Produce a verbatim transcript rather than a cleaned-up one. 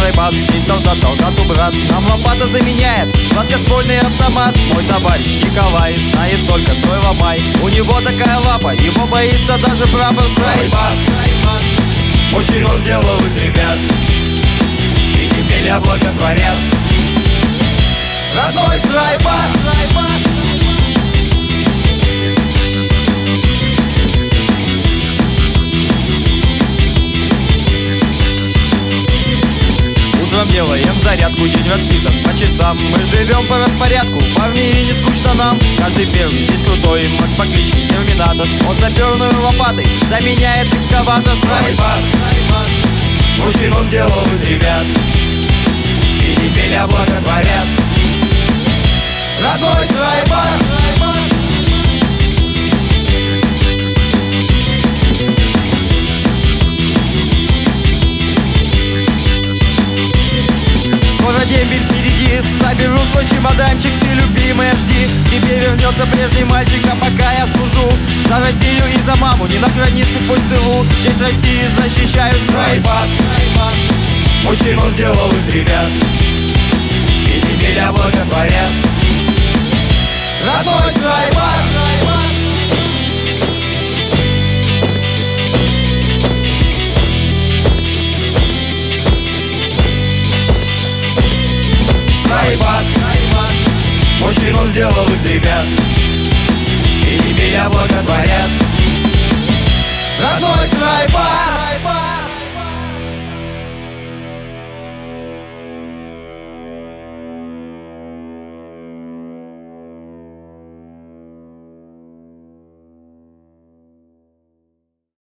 страйкбат, здесь солдат, солдату брат. Нам лопата заменяет гладкоствольный автомат. Мой товарищ Николай знает только строй ломай. У него такая лапа, его боится даже прапор. Страйкбат, мужчину сделал из ребят, и теперь благотворят. Родной страйкбат, страйкбат. Утром делаем зарядку, день расписан по часам. Мы живем по распорядку, парни, и не скучно нам. Каждый первый здесь крутой, Макс по кличке Терминатор. Он саперную лопатой заменяет экскаватор. Страйкбат, мужчину сделал из ребят, и теперь благотворят. Родной страйкбат, страйкбат. Скоро дембель впереди, соберу свой чемоданчик. Ты, любимая, жди, тебе вернется прежний мальчик. А пока я служу за Россию и за маму, не на границе, пусть в тылу, честь России защищаю. Страйкбат, мужчину сделал из ребят, и теперь благотворят. Родной страйкбат, страйкбат. Страйкбат, мужчину сделал из ребят, и теперь благотворят. Родной страйкбат.